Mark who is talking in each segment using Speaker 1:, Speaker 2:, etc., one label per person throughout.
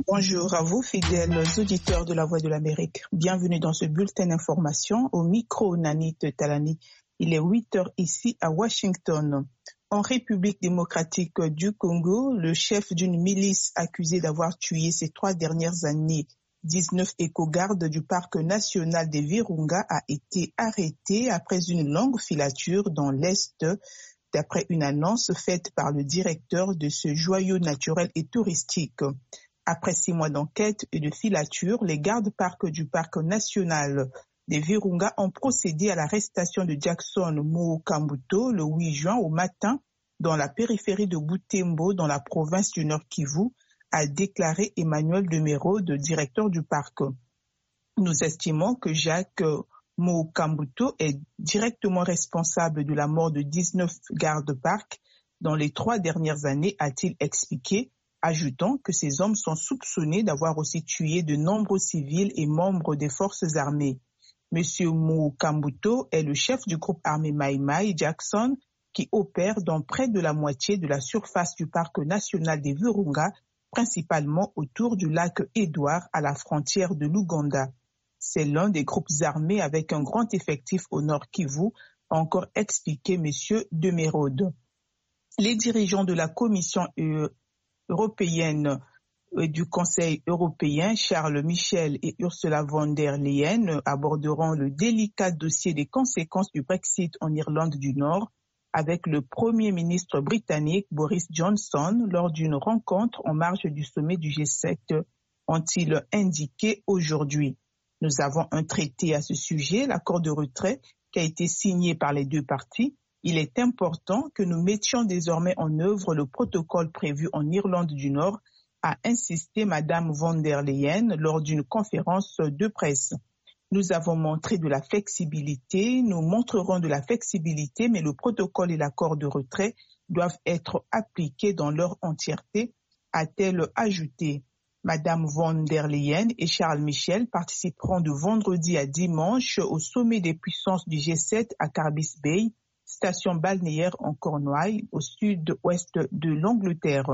Speaker 1: Bonjour à vous, fidèles auditeurs de la Voix de l'Amérique. Bienvenue dans ce bulletin d'information au micro Nanit Talani. Il est 8 heures ici à Washington. En République démocratique du Congo, le chef d'une milice accusé d'avoir tué ces 3 dernières années 19 éco-gardes du parc national des Virunga a été arrêté après une longue filature dans l'Est, d'après une annonce faite par le directeur de ce joyau naturel et touristique. Après 6 mois d'enquête et de filature, les gardes-parcs du parc national des Virunga ont procédé à l'arrestation de Jackson Mukambuto le 8 juin au matin dans la périphérie de Butembo, dans la province du Nord Kivu, a déclaré Emmanuel Demerode, directeur du parc. Nous estimons que Jacques Mukambuto est directement responsable de la mort de 19 gardes-parcs dans les 3 dernières années, a-t-il expliqué, ajoutant que ces hommes sont soupçonnés d'avoir aussi tué de nombreux civils et membres des forces armées. Monsieur Mukambuto est le chef du groupe armé Mai Mai Jackson qui opère dans près de la moitié de la surface du parc national des Virunga, principalement autour du lac Édouard à la frontière de l'Ouganda. C'est l'un des groupes armés avec un grand effectif au Nord Kivu, a encore expliqué monsieur Demerode. Les dirigeants de la Commission européenne du Conseil européen, Charles Michel et Ursula von der Leyen, aborderont le délicat dossier des conséquences du Brexit en Irlande du Nord avec le Premier ministre britannique Boris Johnson lors d'une rencontre en marge du sommet du G7, ont-ils indiqué aujourd'hui. Nous avons un traité à ce sujet, l'accord de retrait, qui a été signé par les 2 parties. Il est important que nous mettions désormais en œuvre le protocole prévu en Irlande du Nord, a insisté Madame von der Leyen lors d'une conférence de presse. Nous avons montré de la flexibilité, nous montrerons de la flexibilité, mais le protocole et l'accord de retrait doivent être appliqués dans leur entièreté, a-t-elle ajouté. Madame von der Leyen et Charles Michel participeront de vendredi à dimanche au sommet des puissances du G7 à Carbis Bay, station balnéaire en Cornouailles, au sud-ouest de l'Angleterre.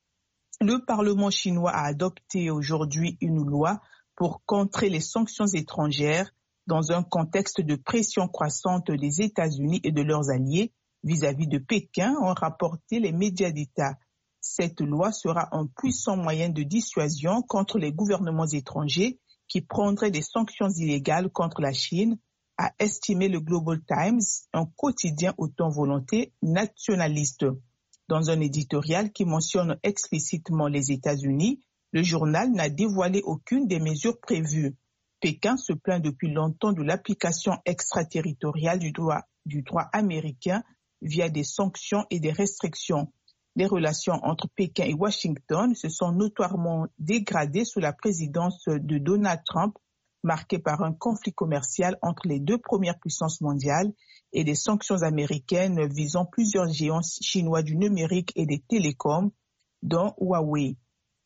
Speaker 1: Le Parlement chinois a adopté aujourd'hui une loi pour contrer les sanctions étrangères dans un contexte de pression croissante des États-Unis et de leurs alliés vis-à-vis de Pékin, ont rapporté les médias d'État. Cette loi sera un puissant moyen de dissuasion contre les gouvernements étrangers qui prendraient des sanctions illégales contre la Chine, a estimé le Global Times, un quotidien au ton volonté nationaliste. Dans un éditorial qui mentionne explicitement les États-Unis, le journal n'a dévoilé aucune des mesures prévues. Pékin se plaint depuis longtemps de l'application extraterritoriale du droit américain via des sanctions et des restrictions. Les relations entre Pékin et Washington se sont notoirement dégradées sous la présidence de Donald Trump, marquée par un conflit commercial entre les 2 premières puissances mondiales et des sanctions américaines visant plusieurs géants chinois du numérique et des télécoms, dont Huawei.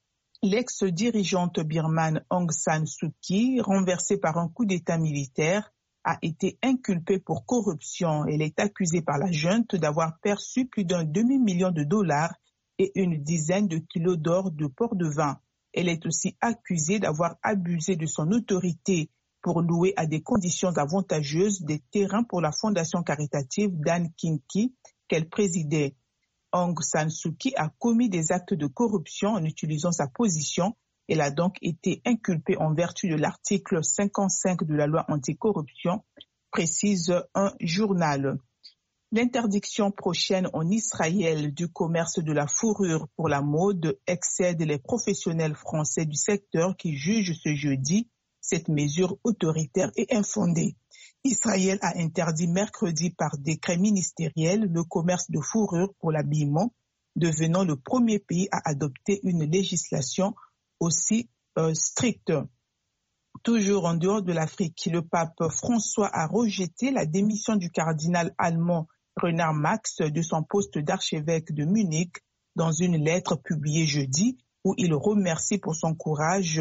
Speaker 1: L'ex-dirigeante birmane Aung San Suu Kyi, renversée par un coup d'État militaire, a été inculpée pour corruption. Elle est accusée par la junte d'avoir perçu plus d'1 demi-million de dollars et une dizaine de kilos d'or de port de vin. Elle est aussi accusée d'avoir abusé de son autorité pour louer à des conditions avantageuses des terrains pour la fondation caritative Dan Kinki qu'elle présidait. Aung San Suu Kyi a commis des actes de corruption en utilisant sa position. Elle a donc été inculpée en vertu de l'article 55 de la loi anticorruption, précise un journal. L'interdiction prochaine en Israël du commerce de la fourrure pour la mode excède les professionnels français du secteur qui jugent ce jeudi cette mesure autoritaire et infondée. Israël a interdit mercredi par décret ministériel le commerce de fourrure pour l'habillement, devenant le premier pays à adopter une législation aussi stricte. Toujours en dehors de l'Afrique, le pape François a rejeté la démission du cardinal allemand Renard Marx de son poste d'archevêque de Munich dans une lettre publiée jeudi où il le remercie pour son courage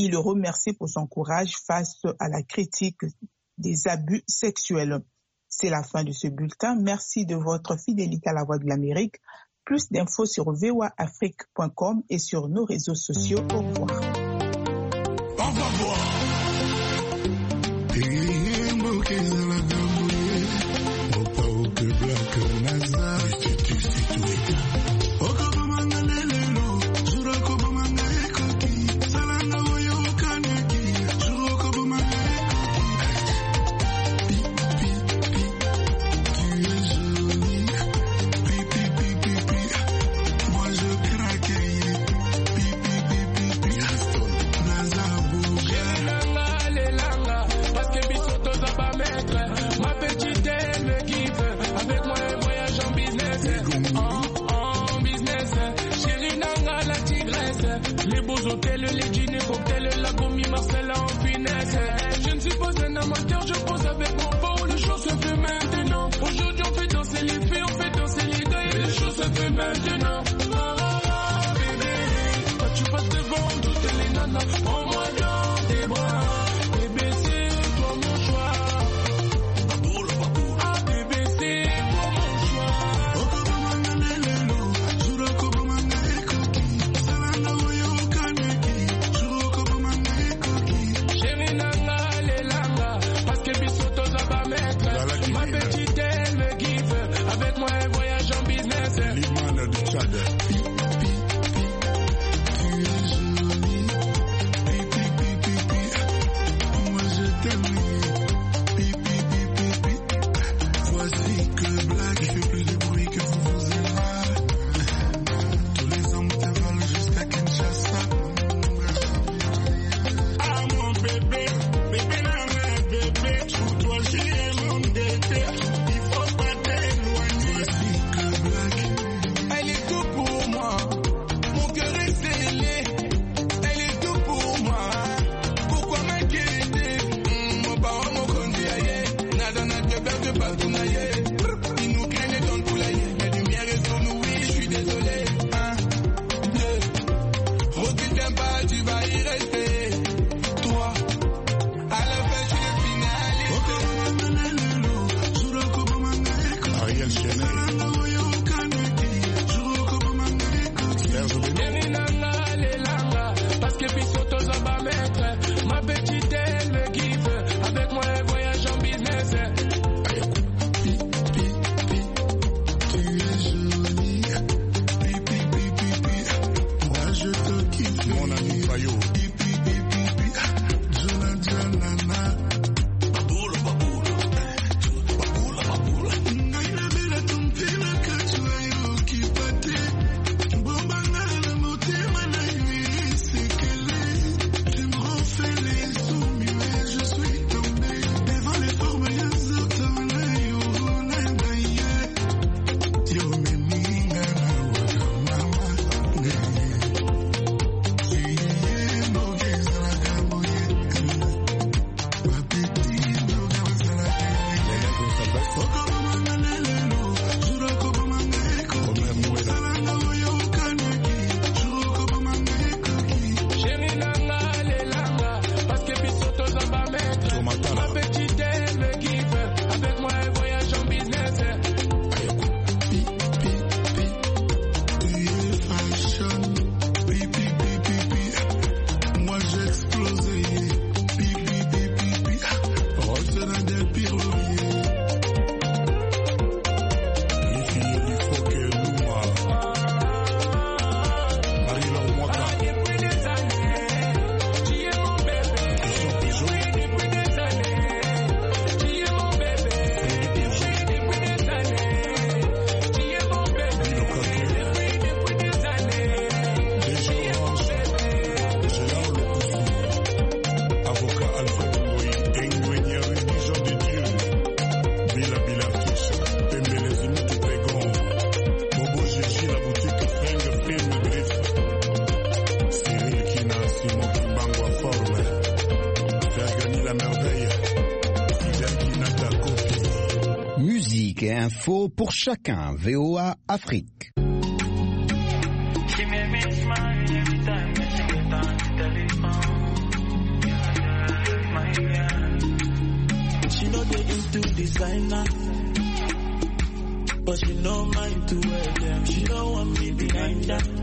Speaker 1: face à la critique des abus sexuels. C'est la fin de ce bulletin. Merci de votre fidélité à la Voix de l'Amérique. Plus d'infos sur voaafrique.com et sur nos réseaux sociaux. Au revoir.
Speaker 2: Au revoir.
Speaker 3: Musique et info pour chacun. VOA Afrique.
Speaker 2: but she no mind to wear them. She don't want me behind her.